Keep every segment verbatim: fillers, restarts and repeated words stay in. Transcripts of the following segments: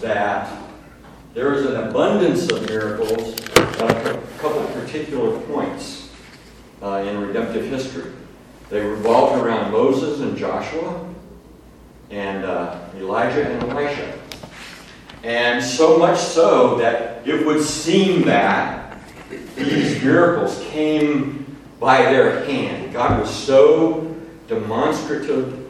that there is an abundance of miracles at a couple of particular points uh, in redemptive history. They revolved around Moses and Joshua and uh, Elijah and Elisha. And so much so that it would seem that these miracles came by their hand. God was so demonstratively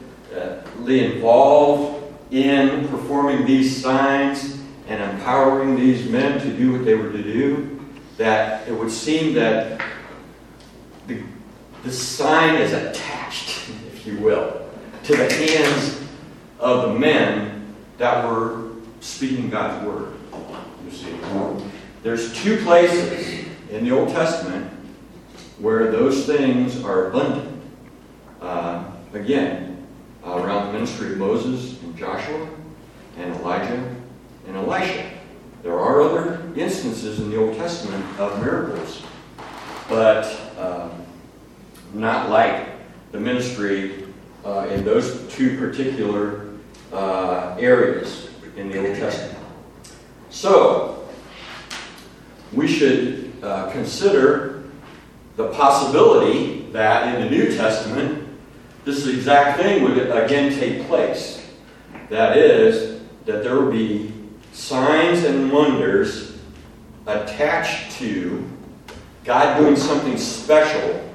involved in performing these signs and empowering these men to do what they were to do, that it would seem that the, the sign is attached, if you will, to the hands of the men that were speaking God's word. You see, there's two places in the Old Testament where those things are abundant. Uh, again, uh, around the ministry of Moses and Joshua and Elijah and Elisha. There are other instances in the Old Testament of miracles, but um, not like the ministry uh, in those two particular uh, areas in the Old Testament. So, we should uh, consider the possibility that in the New Testament, this exact thing would again take place. That is, that there would be signs and wonders attached to God doing something special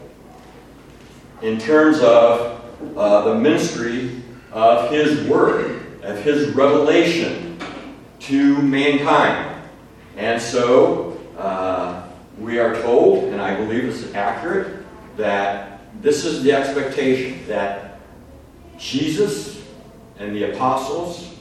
in terms of uh, the ministry of His Word, of His revelation to mankind. And so, uh, we are told, and I believe this is accurate, that this is the expectation, that Jesus and the apostles,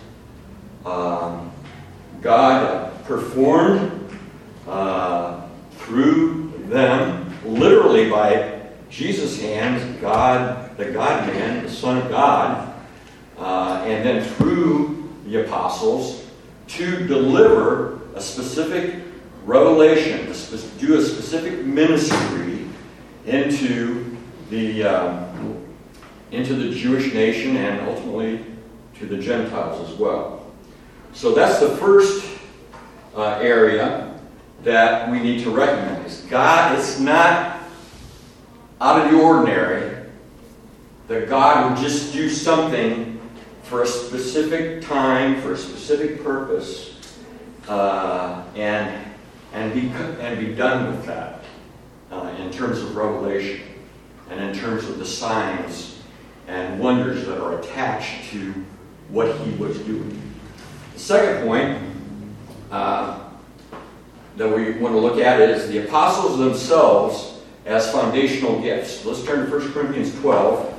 um, God performed uh, through them, literally by Jesus' hands, God, the God-man, the Son of God, uh, and then through the apostles to deliver a specific revelation, to spe- do a specific ministry into the um, into the Jewish nation and ultimately to the Gentiles as well. So that's the first uh, area that we need to recognize. God, it's not out of the ordinary that God would just do something for a specific time, for a specific purpose, uh, and and be and be done with that uh, in terms of revelation and in terms of the signs and wonders that are attached to what He was doing. The second point uh, that we want to look at is the apostles themselves as foundational gifts. Let's turn to First Corinthians twelve.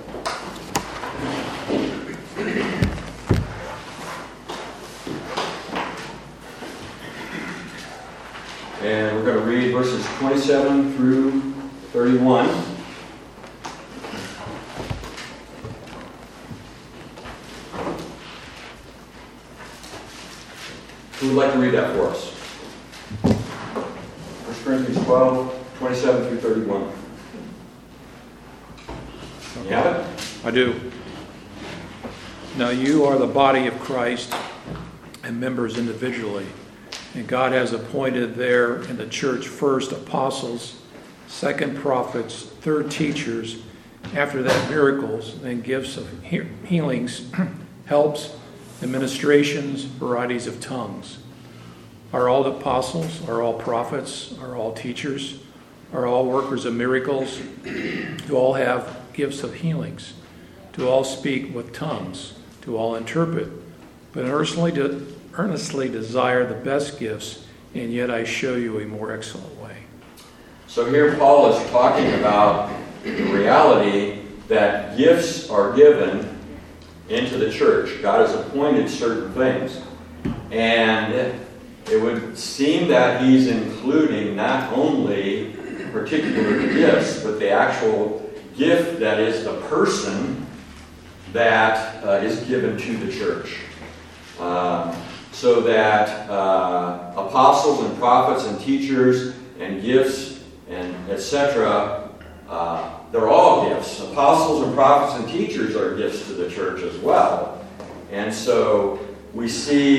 And we're going to read verses twenty-seven through thirty-one. Who would like to read that for us? First Corinthians twelve, twenty-seven through thirty-one. You have it? I do. Now you are the body of Christ and members individually. And God has appointed there in the church first apostles, second prophets, third teachers, after that miracles, then gifts of he- healings, helps, administrations, varieties of tongues. Are all apostles? Are all prophets? Are all teachers? Are all workers of miracles? Do all have gifts of healings? Do all speak with tongues? Do all interpret? But earnestly, de- earnestly desire the best gifts, and yet I show you a more excellent way. So here Paul is talking about the reality that gifts are given into the church. God has appointed certain things. And it would seem that he's including not only particular gifts, but the actual gift that is the person that uh, is given to the church. Um, so that uh, apostles and prophets and teachers and gifts and et cetera, uh, they're all gifts. Apostles and prophets and teachers are gifts to the church as well. And so we see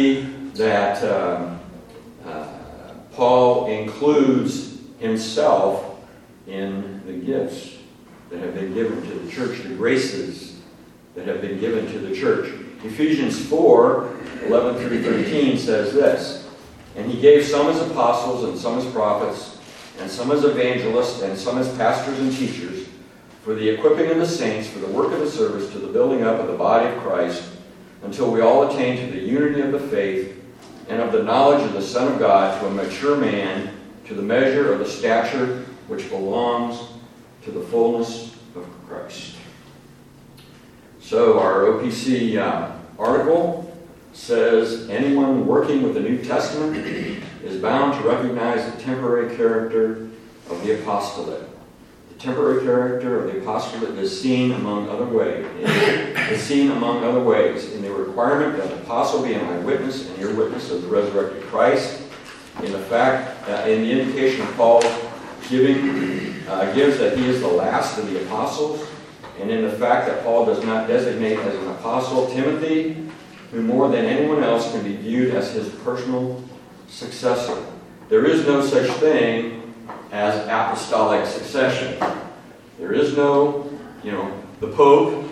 that um, uh, Paul includes himself in the gifts that have been given to the church, the graces that have been given to the church. Ephesians four, eleven through thirteen says this, "And he gave some as apostles, and some as prophets, and some as evangelists, and some as pastors and teachers, for the equipping of the saints, for the work of the service, to the building up of the body of Christ, until we all attain to the unity of the faith, and of the knowledge of the Son of God, to a mature man, to the measure of the stature which belongs to the fullness of Christ." So our O P C uh, article says, anyone working with the New Testament is bound to recognize the temporary character of the apostolate. The temporary character of the apostolate is seen among other ways. Is seen among other ways in the requirement that the apostle be an eyewitness and ear witness of the resurrected Christ. In the fact, uh, in the indication of Paul giving uh, gives that he is the last of the apostles, and in the fact that Paul does not designate as an apostle Timothy, who more than anyone else can be viewed as his personal successor. There is no such thing as apostolic succession. There is no, you know, the Pope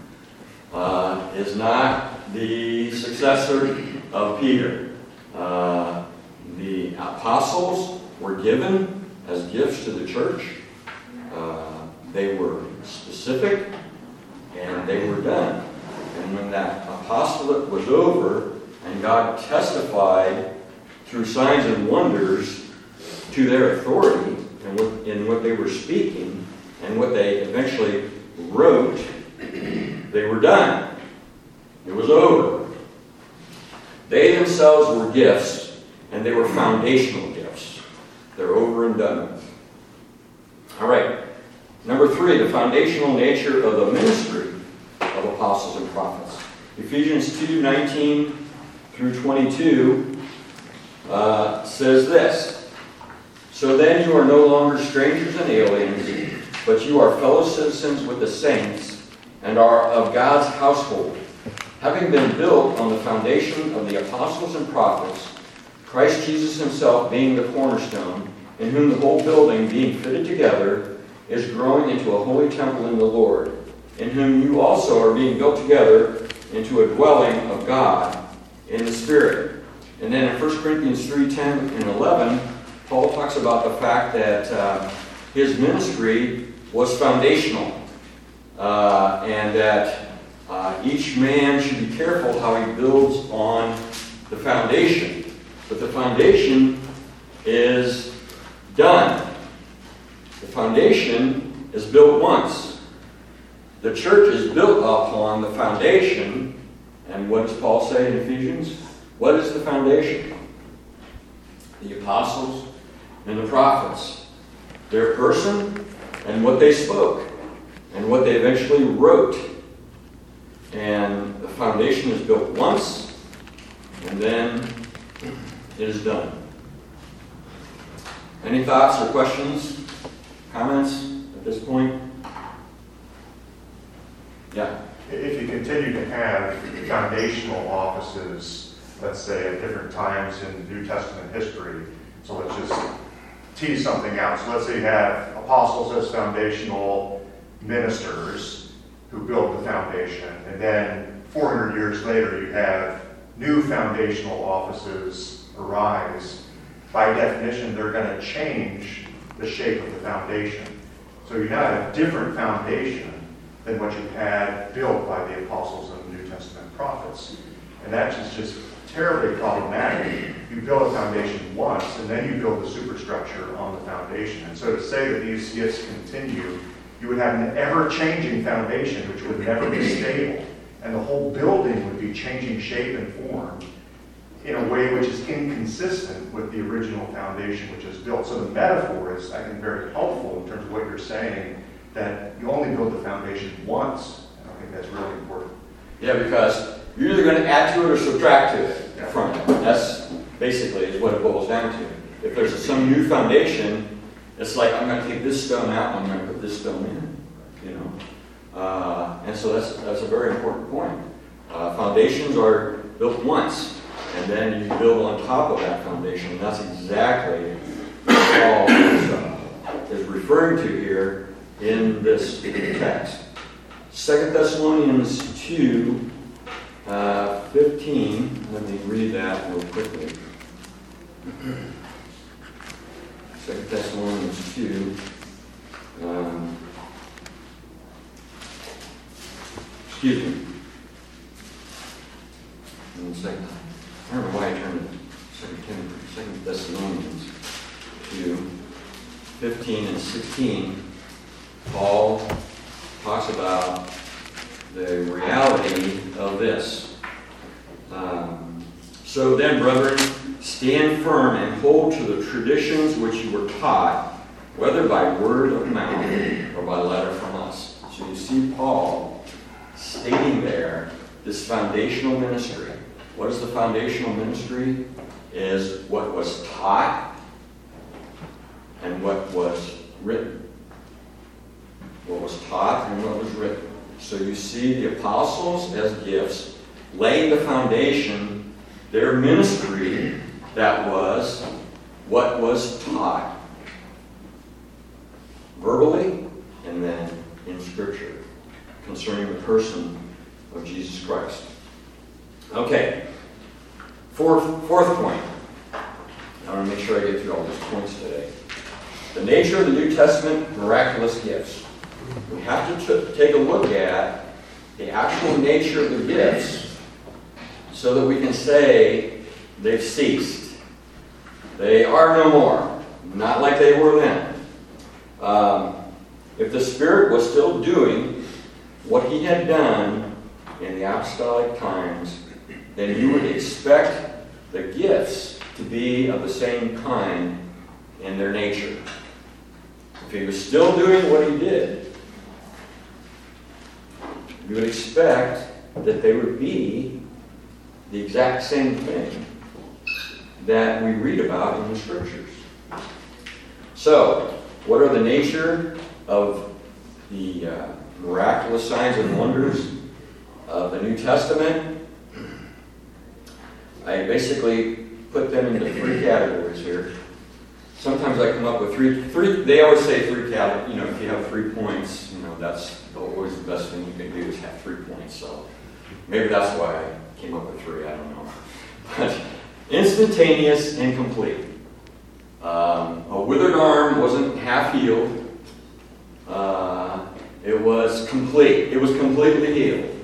uh, is not the successor of Peter. Uh, the apostles were given as gifts to the church. Uh, they were specific, and they were done. And when that apostolate was over, and God testified through signs and wonders to their authority and what, in what they were speaking and what they eventually wrote, they were done. It was over. They themselves were gifts, and they were foundational gifts. They're over and done with. All right. Number three, the foundational nature of the ministry of apostles and prophets. Ephesians two, nineteen through twenty-two uh, says this, "So then you are no longer strangers and aliens, but you are fellow citizens with the saints and are of God's household, having been built on the foundation of the apostles and prophets, Christ Jesus himself being the cornerstone, in whom the whole building being fitted together is growing into a holy temple in the Lord, in whom you also are being built together into a dwelling of God in the Spirit." And then in First Corinthians three, ten and eleven, Paul talks about the fact that uh, his ministry was foundational, uh, and that uh, each man should be careful how he builds on the foundation. But the foundation is done. The foundation is built once. The church is built upon the foundation. And what does Paul say in Ephesians? What is the foundation? The apostles and the prophets. Their person and what they spoke and what they eventually wrote. And the foundation is built once, and then it is done. Any thoughts or questions? Comments at this point? Yeah. If you continue to have foundational offices, let's say at different times in New Testament history, so let's just tease something out. So let's say you have apostles as foundational ministers who build the foundation, and then four hundred years later you have new foundational offices arise. By definition, they're going to change the shape of the foundation. So you now have a different foundation than what you had built by the apostles and the New Testament prophets. And that's just, just terribly problematic. You build a foundation once, and then you build the superstructure on the foundation. And so to say that these gifts continue, you would have an ever-changing foundation which would never be stable. And the whole building would be changing shape and form in a way which is inconsistent with the original foundation which is built. So the metaphor is, I think, very helpful in terms of what you're saying, that you only build the foundation once. And I think that's really important. Yeah, because you're either going to add to it or subtract to it yeah. from it. That's basically is what it boils down to. If there's some new foundation, it's like, I'm going to take this stone out and I'm going to put this stone in. You know, uh, and so that's that's a very important point. Uh, foundations are built once, and then you build on top of that foundation. And that's exactly what Paul is, uh, is referring to here in this text. Second Thessalonians two, uh, fifteen. Let me read that real quickly. Second Thessalonians two. Um, excuse me. In second, I don't know why I turned to Second Timothy, Second Thessalonians two, fifteen and sixteen. Paul talks about the reality of this. Um, so then, brethren, stand firm and hold to the traditions which you were taught, whether by word of mouth or by letter from us. So you see Paul stating there this foundational ministry. What is the foundational ministry? Is what was taught and what was written. What was taught and what was written. So you see the apostles as gifts laying the foundation, their ministry that was what was taught verbally and then in Scripture concerning the person of Jesus Christ. Okay, fourth, fourth point. I want to make sure I get through all these points today. The nature of the New Testament miraculous gifts. We have to t- take a look at the actual nature of the gifts so that we can say they've ceased. They are no more, not like they were then. Um, if the Spirit was still doing what He had done in the apostolic times, then you would expect the gifts to be of the same kind in their nature. If He was still doing what He did, you would expect that they would be the exact same thing that we read about in the Scriptures. So, what are the nature of the uh, miraculous signs and wonders of the New Testament? I basically put them into three categories here. Sometimes I come up with three, three, they always say three categories, you know, if you have three points, you know, that's always the best thing you can do is have three points. So maybe that's why I came up with three, I don't know. But instantaneous and complete. Um, a withered arm wasn't half healed. Uh, it was complete. It was completely healed.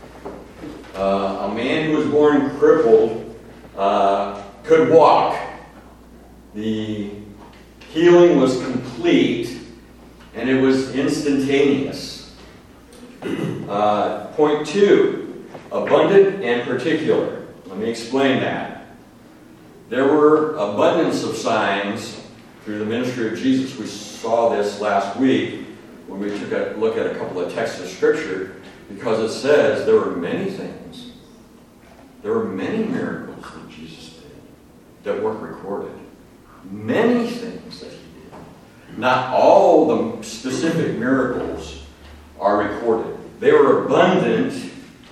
Uh, a man who was born crippled uh, could walk. The healing was complete, and it was instantaneous. Uh, point two, abundant and particular. Let me explain that. There were abundance of signs through the ministry of Jesus. We saw this last week when we took a look at a couple of texts of Scripture, because it says there were many things. There were many miracles that Jesus did that weren't recorded. Many things that He did. Not all the specific miracles are recorded. They were abundant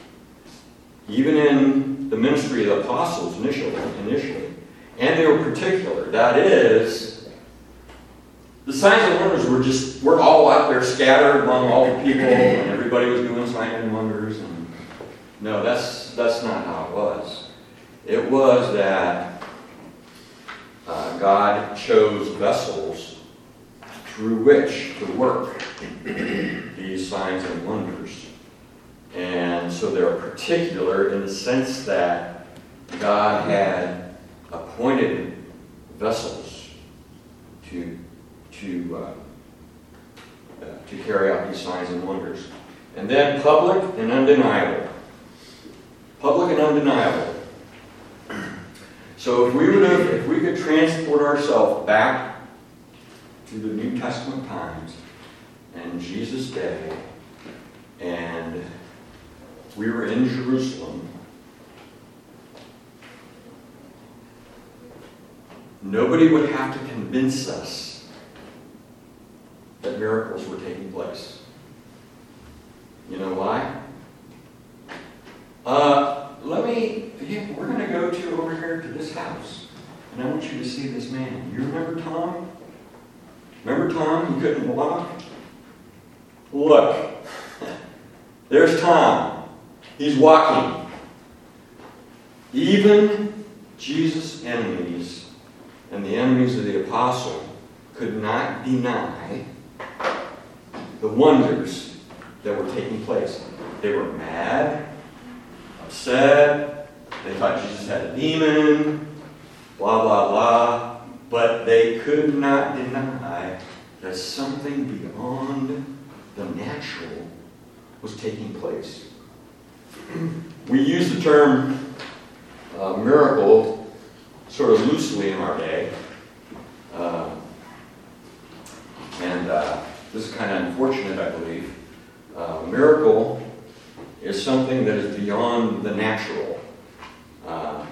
even in the ministry of the apostles initially, initially. And they were particular. That is, the signs and wonders were just, were all out there scattered among all the people, and everybody was doing signs and wonders. And no, that's that's not how it was. It was that uh, God chose vessels through which to work these signs and wonders. And so they're particular in the sense that God had appointed vessels to to uh, uh, to carry out these signs and wonders. And then public and undeniable. Public and undeniable. So if we would have, if we could transport ourselves back to the New Testament times and Jesus' day, and we were in Jerusalem, nobody would have to convince us that miracles were taking place. You know why? Uh, let me, yeah, we're going to go to over here to this house, and I want you to see this man. You remember Tom? Remember Tom? He couldn't walk? Look, there's Tom. He's walking. Even Jesus' enemies and the enemies of the apostle could not deny the wonders that were taking place. They were mad, upset, they thought Jesus had a demon, blah, blah, blah, but they could not deny that something beyond the natural was taking place. We use the term uh, miracle sort of loosely in our day. Uh, and uh, this is kind of unfortunate, I believe. Uh, miracle is something that is beyond the natural. Uh,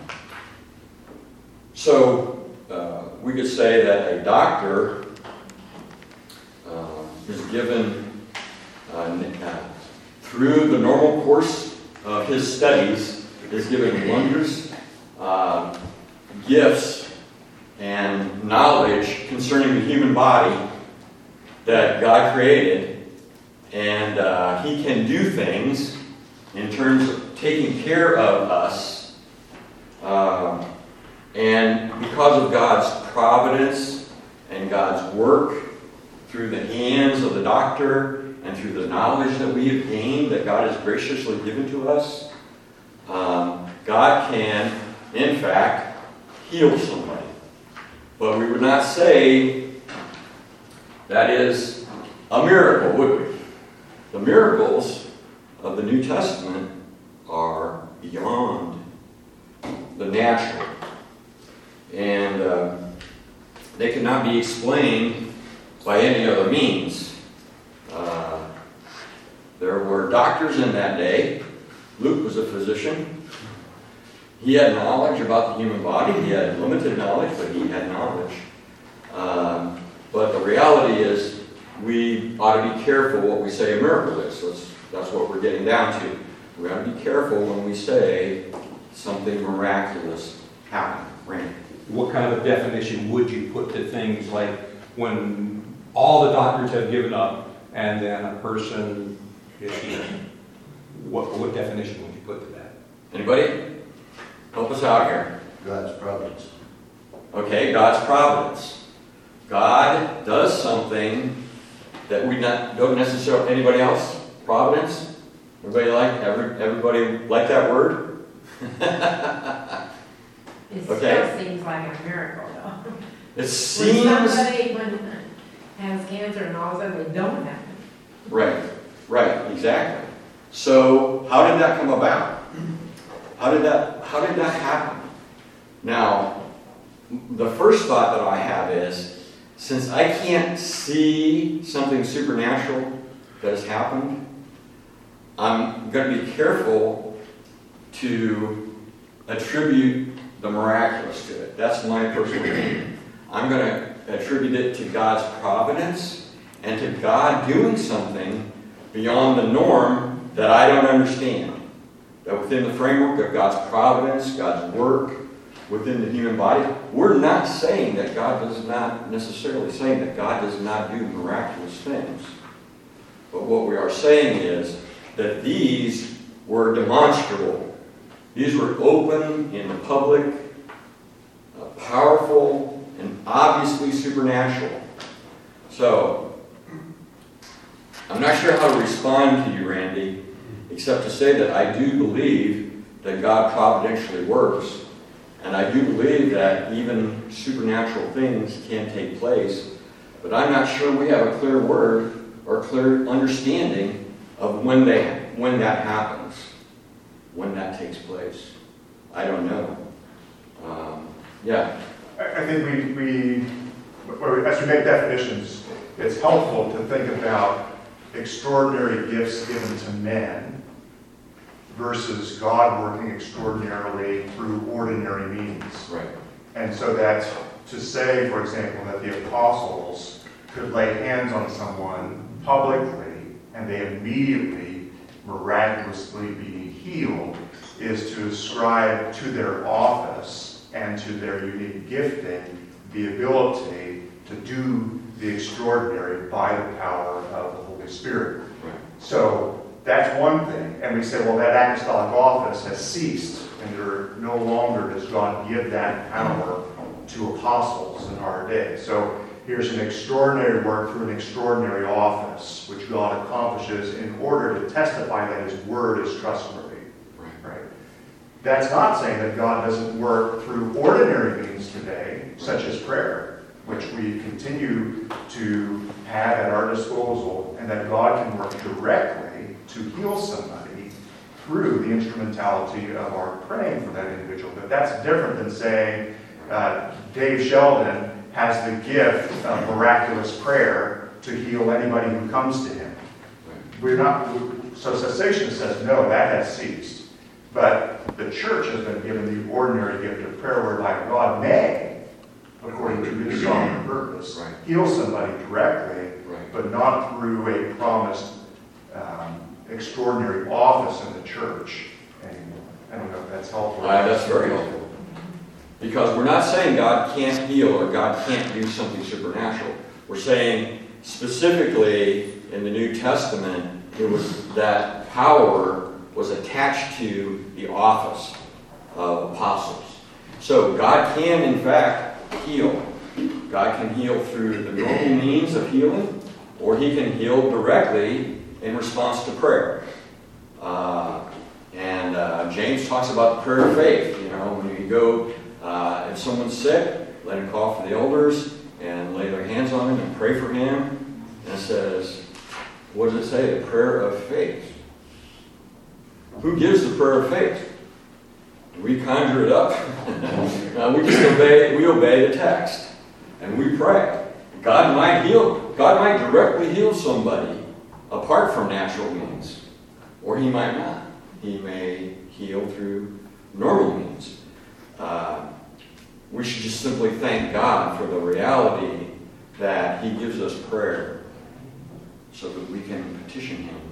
so uh, we could say that a doctor uh, is given uh, uh, through the normal course of his studies, is given wonders, uh, gifts, and knowledge concerning the human body that God created, and uh, he can do things in terms of taking care of us, uh, and because of God's providence and God's work through the hands of the doctor and through the knowledge that we have gained that God has graciously given to us, um, God can, in fact, heal somebody. But we would not say that is a miracle, would we? The miracles of the New Testament are beyond the natural. And uh, they cannot be explained by any other means. Uh, there were doctors in that day. Luke was a physician. He had knowledge about the human body. He had limited knowledge, but he had knowledge. Uh, but the reality is, we ought to be careful what we say a miracle is. That's, that's what we're getting down to. We ought to be careful when we say something miraculous happened. Randy. What kind of definition would you put to things like when all the doctors have given up and then a person is healed? What, what definition would you put to that? Anybody? Help us out here. God's providence. Okay, God's providence. God does something that we not, don't necessarily, anybody else? Providence? Everybody like, every, everybody like that word? It Okay. still seems like a miracle, though. It seems... When somebody when, has cancer and all of a sudden they don't have it. Right, right, exactly. So, how did that come about? How did that, how did that happen? Now, the first thought that I have is, since I can't see something supernatural that has happened, I'm going to be careful to attribute the miraculous to it. That's my personal opinion. I'm going to attribute it to God's providence and to God doing something beyond the norm that I don't understand. That within the framework of God's providence, God's work within the human body, we're not saying that God does not, necessarily saying that God does not do miraculous things. But what we are saying is that these were demonstrable. These were open in the public, uh, powerful, and obviously supernatural. So, I'm not sure how to respond to you, Randy, except to say that I do believe that God providentially works, and I do believe that even supernatural things can take place, but I'm not sure we have a clear word or clear understanding of when they when that happens, when that takes place. I don't know. Um, yeah. I I think we, we, as we make definitions, it's helpful to think about extraordinary gifts given to men versus God working extraordinarily through ordinary means. Right. And so that to say, for example, that the apostles could lay hands on someone publicly and they immediately miraculously be healed is to ascribe to their office and to their unique gifting the ability to do the extraordinary by the power of the Holy Spirit. Right. So that's one thing. And we say, well, that apostolic office has ceased, and there no longer does God give that power to apostles in our day. So here's an extraordinary work through an extraordinary office, which God accomplishes in order to testify that His word is trustworthy. Right. Right? That's not saying that God doesn't work through ordinary means today, such as prayer, which we continue to have at our disposal, and that God can work directly to heal somebody through the instrumentality of our praying for that individual. But that's different than saying uh, Dave Sheldon has the gift of miraculous prayer to heal anybody who comes to him. We're not, so cessation says, no, that has ceased. But the church has been given the ordinary gift of prayer whereby God may, according to His sovereign purpose, Right. heal somebody directly, Right. but not through a promised um, extraordinary office in the church anymore. I don't know if that's helpful. Uh, that's very helpful. Because we're not saying God can't heal or God can't do something supernatural. We're saying specifically in the New Testament, it was that power was attached to the office of apostles. So God can, in fact, heal. God can heal through the normal means of healing, or He can heal directly in response to prayer. Uh, and uh, James talks about the prayer of faith. You know, when you go, uh, if someone's sick, let him call for the elders and lay their hands on him and pray for him. And it says, what does it say? The prayer of faith. Who gives the prayer of faith? Do we conjure it up? uh, we just obey. We obey the text, and we pray. God might heal. God might directly heal somebody apart from natural means, or He might not. He may heal through normal means. Uh, we should just simply thank God for the reality that He gives us prayer, so that we can petition Him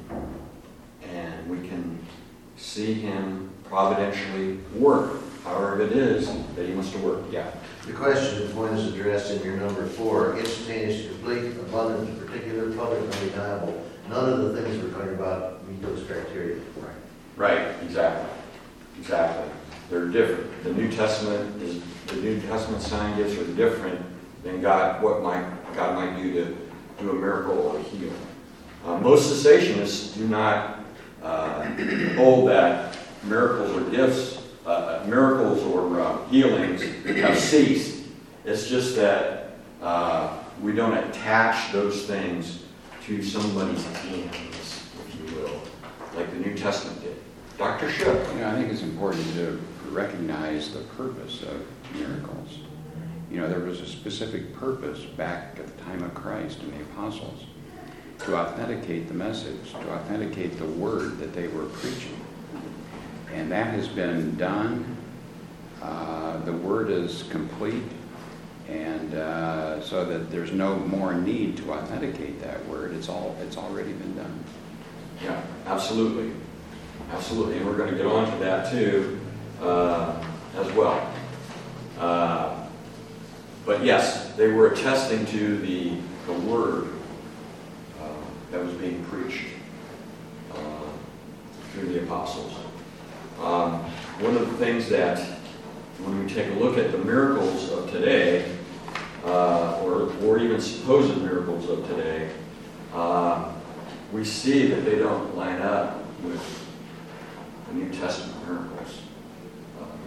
and we can see Him providentially work, however it is that He wants to work. Yeah. The question point is addressed in your number four, instantaneous, complete, abundant, particular, public, undeniable. None of the things we're talking about meet those criteria. Right. Right. Exactly. Exactly. They're different. The New Testament is the New Testament sign gifts are different than God. What might God might do to do a miracle or heal. Uh, most cessationists do not uh, hold that miracles or gifts, uh, miracles or uh, healings have ceased. It's just that uh, we don't attach those things to somebody's hands, if you will, like the New Testament did. Doctor Shook. You know, I think it's important to recognize the purpose of miracles. You know, there was a specific purpose back at the time of Christ and the apostles to authenticate the message, to authenticate the word that they were preaching. And that has been done. Uh, the word is complete, and uh, so that there's no more need to authenticate that word. It's all it's already been done. Yeah, absolutely. Absolutely. And we're going to get on to that too uh, as well. Uh, but yes, they were attesting to the, the word uh, that was being preached uh, through the apostles. Um, one of the things that, when we take a look at the miracles of today, uh, or, or even supposed miracles of today, uh, we see that they don't line up with the New Testament miracles. Um,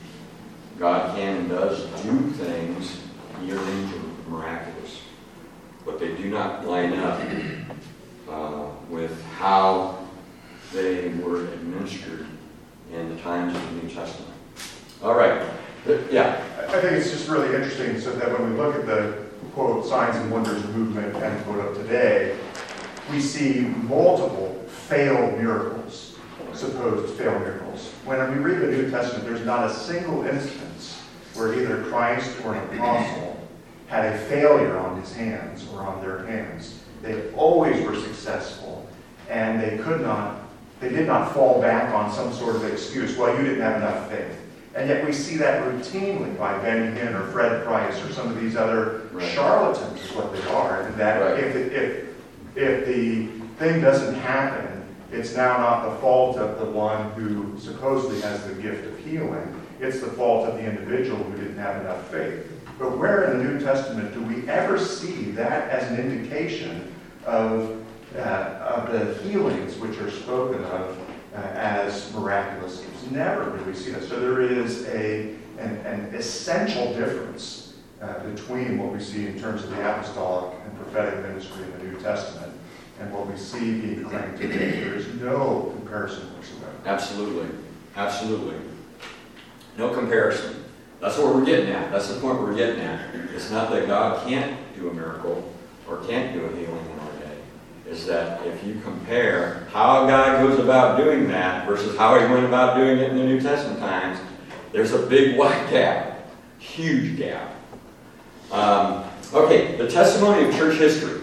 God can and does do things, healings or miraculous, but they do not line up uh, with how they were administered in the times of the New Testament. All right. Yeah. I think it's just really interesting so that when we look at the, quote, signs and wonders movement, end quote, of today, we see multiple failed miracles, supposed failed miracles. When we read the New Testament, there's not a single instance where either Christ or an apostle had a failure on his hands or on their hands. They always were successful, and they could not They did not fall back on some sort of excuse, well, you didn't have enough faith. And yet we see that routinely by Benny Hinn or Fred Price or some of these other Right. charlatans is what they are. And that Right. if, it- if, if the thing doesn't happen, it's now not the fault of the one who supposedly has the gift of healing. It's the fault of the individual who didn't have enough faith. But where in the New Testament do we ever see that as an indication of, uh, of the healings which are spoken of uh, as miraculous gifts? Never do we see that. So there is a, an, an essential difference uh, between what we see in terms of the apostolic and prophetic ministry in the New Testament and what we see being claimed today. There is no comparison whatsoever. Absolutely. Absolutely. No comparison. That's what we're getting at. That's the point we're getting at. It's not that God can't do a miracle or can't do a healing in our day. It's that if you compare how God goes about doing that versus how he went about doing it in the New Testament times, there's a big wide gap. Huge gap. Um, okay, the testimony of church history.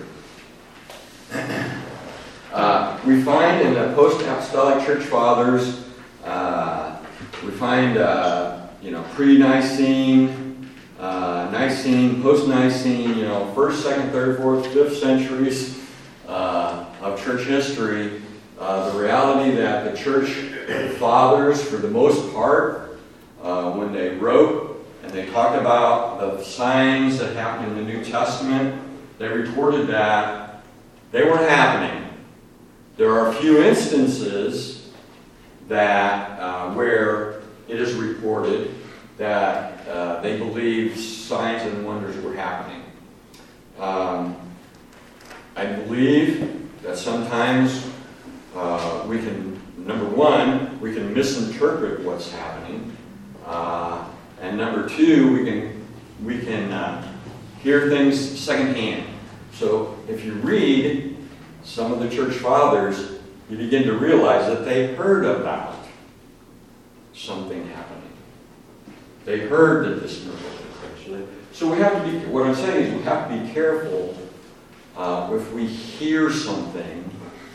Uh, we find in the post-apostolic church fathers, uh, we find, uh, you know, pre-Nicene, uh, Nicene, post-Nicene, you know, first, second, third, fourth, fifth centuries uh, of church history. Uh, the reality that the church fathers, for the most part, uh, when they wrote and they talked about the signs that happened in the New Testament, they reported that they weren't happening. There are a few instances that uh, where it is reported that uh, they believe signs and wonders were happening. Um, I believe that sometimes uh, we can, number one, we can misinterpret what's happening, uh, and number two, we can we can uh, hear things secondhand. So if you read some of the church fathers, you begin to realize that they heard about something happening. They heard that this miracle took place. So we have to be, what I'm saying is we have to be careful uh, if we hear something,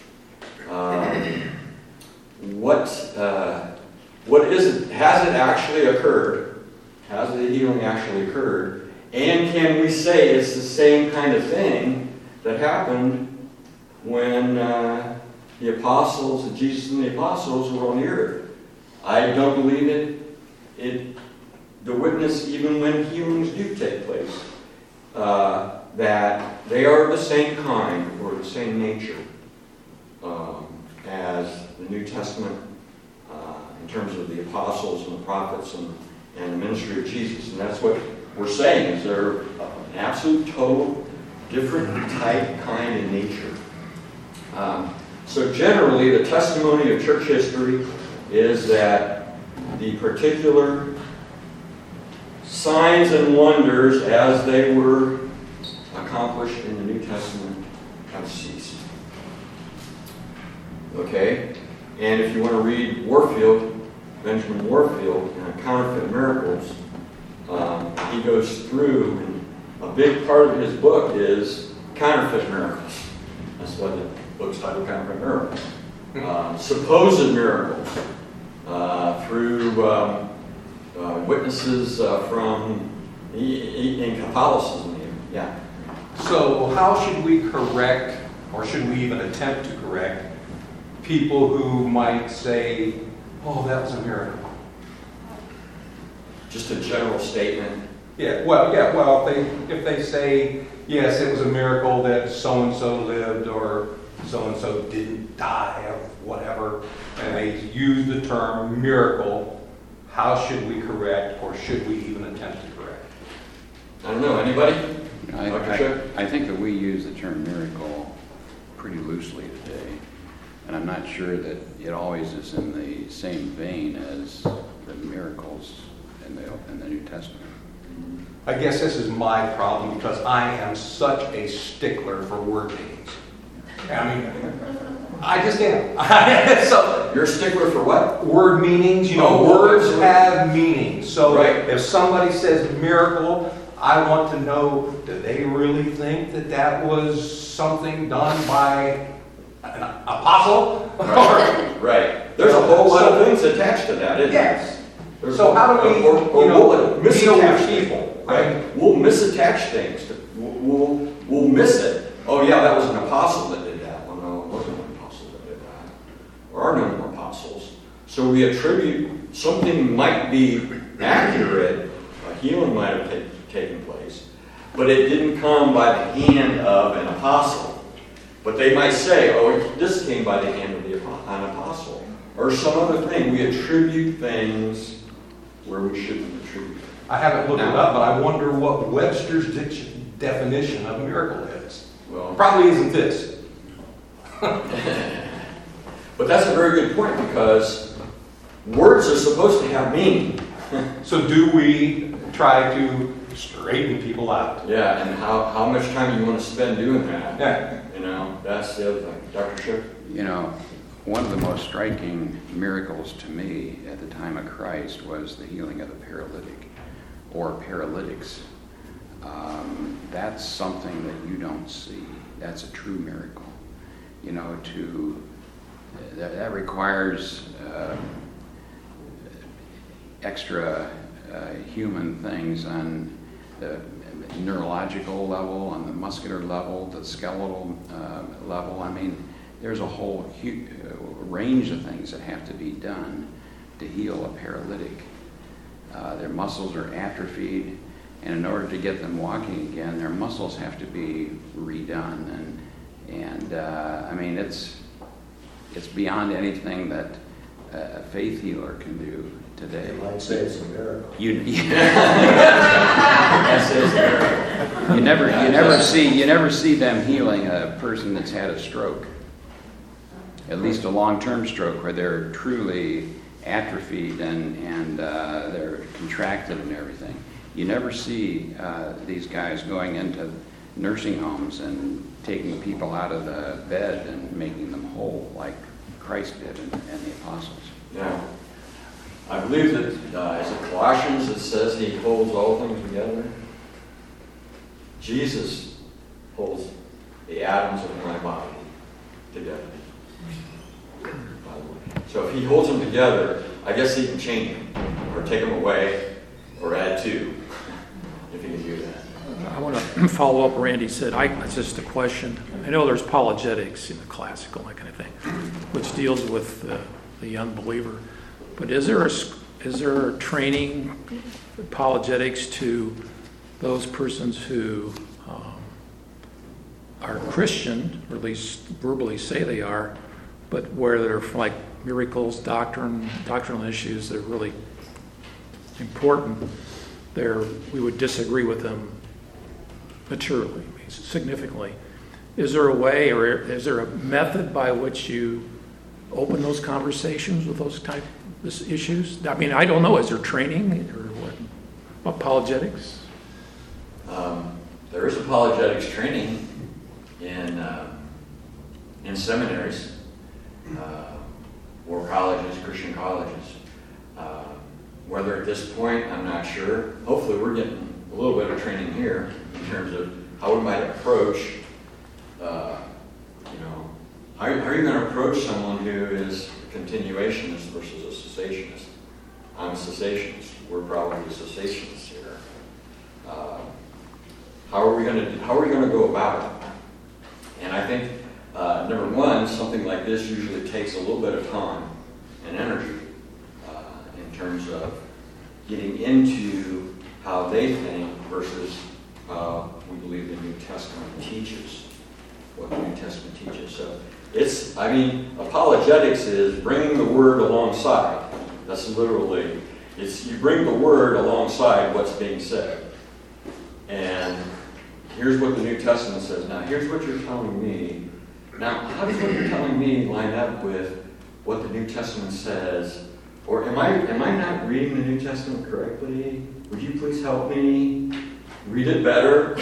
um, what, uh, what is it? Has it actually occurred? Has the healing actually occurred? And can we say it's the same kind of thing that happened when uh, the apostles, Jesus and the apostles were on the earth? I don't believe it. It the witness, even when healings do take place, uh, that they are the same kind or the same nature um, as the New Testament uh, in terms of the apostles and the prophets and, and the ministry of Jesus. And that's what we're saying, is they're an absolute, total, different type, kind, and nature. Um, so generally, the testimony of church history is that the particular signs and wonders as they were accomplished in the New Testament have ceased. Okay? And if you want to read Warfield, Benjamin Warfield, in Counterfeit Miracles, um, he goes through, and a big part of his book is counterfeit miracles. That's why the book's titled Counterfeit Miracles. Um, supposed miracles uh, through um, uh, witnesses uh, from in Catholicism. Yeah. So how should we correct, or should we even attempt to correct, people who might say, oh, that was a miracle? Just a general statement. Yeah, well, yeah, well, if they, if they say, yes, it was a miracle that so-and-so lived, or so-and-so didn't die of whatever, and they use the term miracle, how should we correct, or should we even attempt to correct? I don't know. Anybody? I, Doctor Schiff? I, I think that we use the term miracle pretty loosely today, and I'm not sure that it always is in the same vein as the miracles in the, in the New Testament. I guess this is my problem, because I am such a stickler for word meanings. I mean, I just am. So, You're a stickler for what? word meanings, you know, Oh, words absolutely. have meanings. So Right. if somebody says miracle, I want to know, do they really think that that was something done by an apostle? Or- Right. There's a whole lot of things attached to that, isn't there? Yes. There's So how do we, or- or you know, we'll deal with misattach people? Right. We'll misattach things. We'll, we'll, we'll miss it. Oh yeah, that was an apostle that did that. Well, no, it wasn't an apostle that did that. There are no more apostles. So we attribute something might be accurate, a healing might have ta- taken place, but it didn't come by the hand of an apostle. But they might say, oh, this came by the hand of the, an apostle. Or some other thing. We attribute things where we shouldn't attribute. I haven't looked it up, but I wonder what Webster's diction, definition of miracle is. Well, Probably isn't this. but that's a very good point because words are supposed to have meaning. So do we try to straighten people out? Yeah, and how, how much time do you want to spend doing that? Yeah. You know, that's the other thing. Doctor Schiff? You know, one of the most striking miracles to me at the time of Christ was the healing of the paralytic or paralytics. Um, that's something that you don't see. That's a true miracle. You know, to that, that requires uh, extra uh, human things on the neurological level, on the muscular level, the skeletal uh, level. I mean, there's a whole hu- range of things that have to be done to heal a paralytic. Uh, their muscles are atrophied, and in order to get them walking again, their muscles have to be redone. And and uh, I mean, it's it's beyond anything that a faith healer can do today. They might say it's a miracle. You, you, That says there. you never you never see you never see them healing a person that's had a stroke. At least a long-term stroke where they're truly atrophied and and uh, they're contracted and everything. You never see uh, these guys going into nursing homes and taking people out of the bed and making them whole like Christ did and, and the apostles. Yeah. I believe that, uh, is it Colossians that says he holds all things together? Jesus holds the atoms of my body together. So if he holds them together, I guess he can change them, or take them away, or add to, if he can do that. I want to follow up. Randy said, I, it's just a question. I know there's apologetics in the classical, that kind of thing, which deals with uh, the unbeliever. But is there a, is there a training apologetics to those persons who um, are Christian, or at least verbally say they are, but where they're like miracles, doctrine, doctrinal issues that are really important, there we would disagree with them materially, significantly. Is there a way, or is there a method by which you open those conversations with those type of issues? I mean, I don't know. Is there training or what? Apologetics? Um, there is apologetics training in uh, in seminaries, uh, or colleges, Christian colleges. Uh, whether at this point, I'm not sure. Hopefully, we're getting a little bit of training here in terms of how we might approach. Uh, you know, how, how are you going to approach someone who is a continuationist versus a cessationist? I'm a cessationist. We're probably cessationists here. Uh, how are we going to how are we going to go about it? And I think uh, number one, something like this usually takes a little bit of time and energy uh, in terms of getting into how they think versus how we believe the New Testament teaches, what the New Testament teaches. So it's, I mean, apologetics is bringing the word alongside. That's literally, it's you bring the word alongside what's being said. And here's what the New Testament says. Now, here's what you're telling me. Now, how does what you're telling me line up with what the New Testament says? Or am I am I not reading the New Testament correctly? Would you please help me read it better?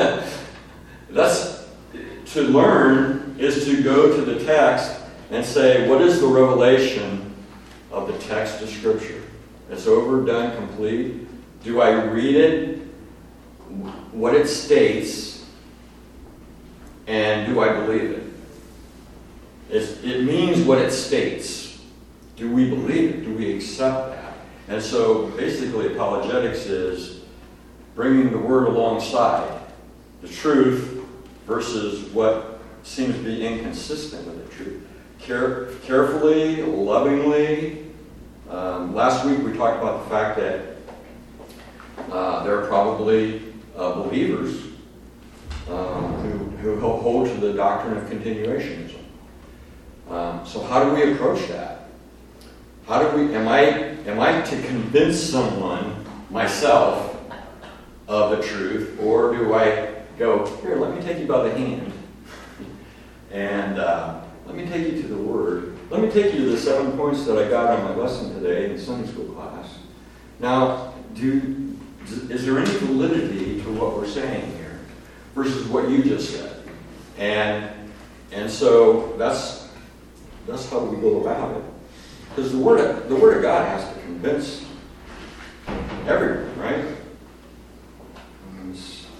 That's to learn is to go to the text and say, what is the revelation of the text of Scripture? It's over, done, complete. Do I read it, what it states, and do I believe it? It's, it means what it states. Do we believe it? Do we accept that? And so basically apologetics is bringing the word alongside the truth versus what seems to be inconsistent with the truth. Care, carefully, lovingly. Um, last week we talked about the fact that uh, there are probably uh, believers um, who, who hold to the doctrine of continuationism. Um, so how do we approach that? How do we? Am I am I to convince someone, myself, of the truth, or do I go here? Let me take you by the hand, and uh, let me take you to the Word. Let me take you to the seven points that I got on my lesson today in Sunday school class. Now, do is there any validity to what we're saying here versus what you just said? And and so that's that's how we go about it. Because the word of, the word of God has to convince everyone, right? And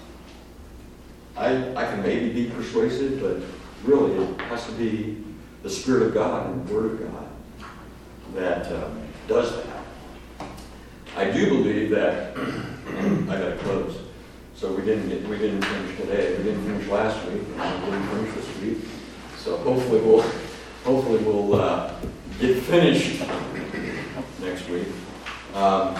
I I can maybe be persuasive, but really it has to be the Spirit of God and the Word of God that uh, does that. I do believe that. I got to close. So we didn't get we didn't finish today. We didn't finish last week, and we didn't finish this week. So hopefully we'll hopefully we'll uh, get finished next week. Um,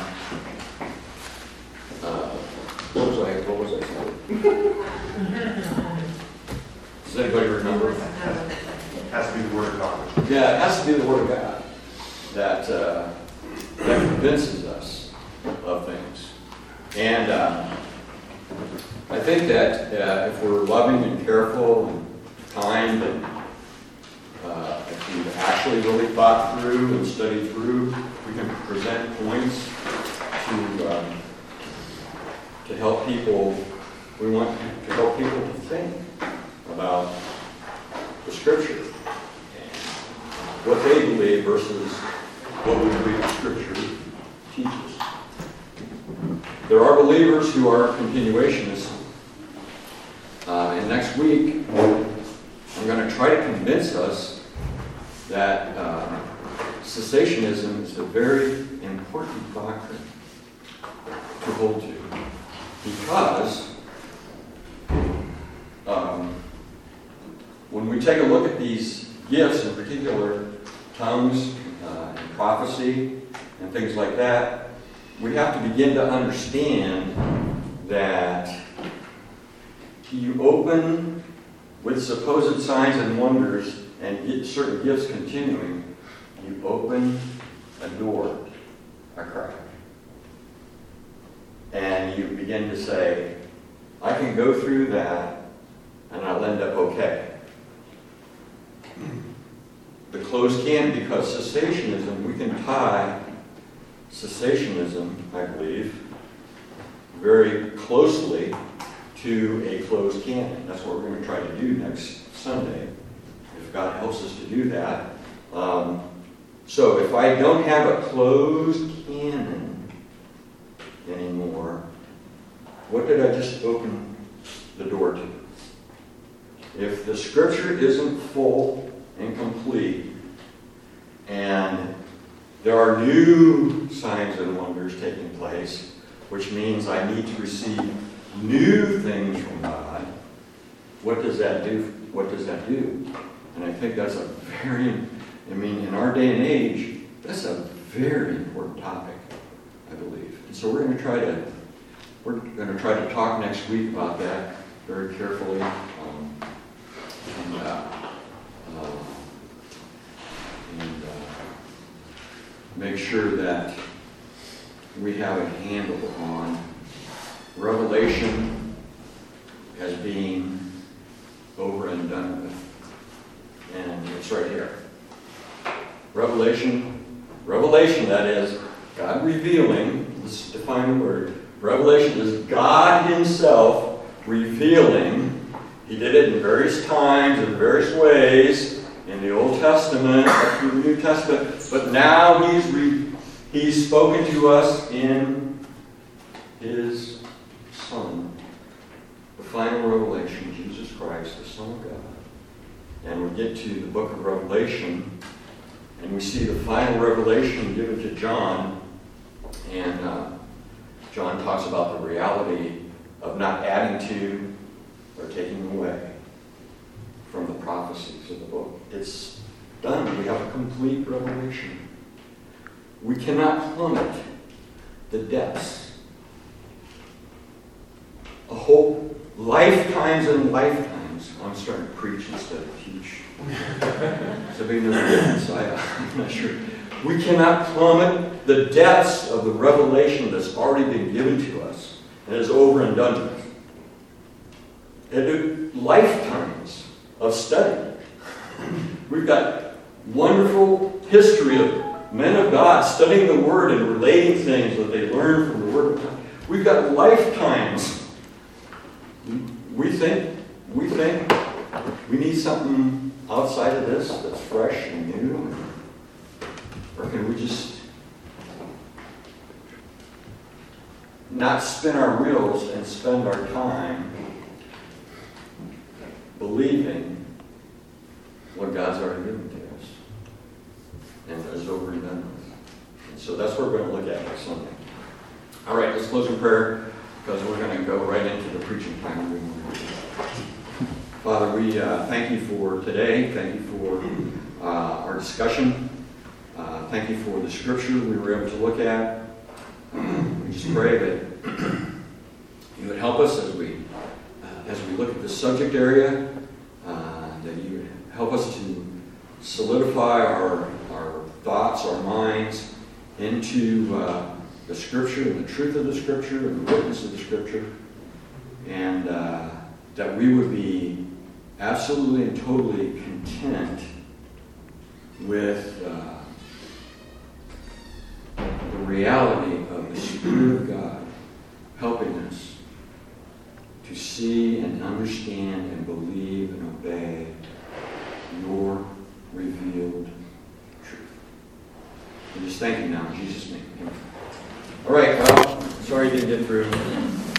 uh, what was I? What was I saying? Does anybody remember? It has to be the Word of God. Yeah, it has to be the Word of God that uh, that convinces us of things. And uh, I think that uh, if we're loving and careful and kind, and uh, if we've actually really thought through and studied through, we can present points to um, to help people. We want to help people to think about the Scripture and what they believe versus what we believe the Scripture teaches. There are believers who are continuationists. Uh, and next week, I'm going to try to convince us that uh, cessationism is a very important doctrine to hold to. Because um, when we take a look at these gifts, in particular tongues uh, and prophecy and things like that, we have to begin to understand that you open with supposed signs and wonders and get certain gifts continuing, you open a door, a crack. And you begin to say, I can go through that and I'll end up okay. The closed can, because cessationism, we can tie cessationism, I believe, very closely to a closed canon. That's what we're going to try to do next Sunday, if God helps us to do that. Um, so if I don't have a closed canon anymore, what did I just open the door to? If the Scripture isn't full and complete, and there are new signs and wonders taking place, which means I need to receive new things from God, what does that do? What does that do? And I think that's a very, I mean, in our day and age, that's a very important topic, I believe. And so we're going to try to, we're going to try to talk next week about that very carefully. Um, and, uh, uh, and uh, make sure that we have a handle on Revelation as being over and done with. And it's right here. Revelation, Revelation, that is, God revealing, let's define the word. Revelation is God Himself revealing. He did it in various times, in various ways, in the Old Testament, up through the New Testament, but now He's re- He's spoken to us in His Son, the final revelation, Jesus Christ, the Son of God. and we get to the book of Revelation, and we see the final revelation given to John, and uh, John talks about the reality of not adding to or taking away from the prophecies of the book. It's done. We have a complete revelation. We cannot plummet the depths. A whole lifetimes and lifetimes. I'm starting to preach instead of teach. So being no difference, I, I'm not sure. We cannot plummet the depths of the revelation that's already been given to us and is over and done with. It is lifetimes of study. We've got wonderful history of men of God studying the Word and relating things that they learned from the Word of God. We've got lifetimes. We think, we think we need something outside of this that's fresh and new. Or can we just not spin our wheels and spend our time believing what God's already given to us and is over and done with? And so that's what we're going to look at next Sunday. All right, let's close in prayer because we're going to go right into the preaching time. Father, we uh, thank you for today. Thank you for uh, our discussion. Uh, thank you for the scripture we were able to look at. We just pray that you would help us as we uh, as we look at this subject area, uh, that you would help us to solidify our, our thoughts, our minds into uh, the Scripture and the truth of the Scripture and the witness of the Scripture, and uh, that we would be absolutely and totally content with uh, the reality of the Spirit of God helping us to see and understand and believe and obey your revealed truth. We just thank you now in Jesus' name. Amen. All right, well, sorry you didn't get through.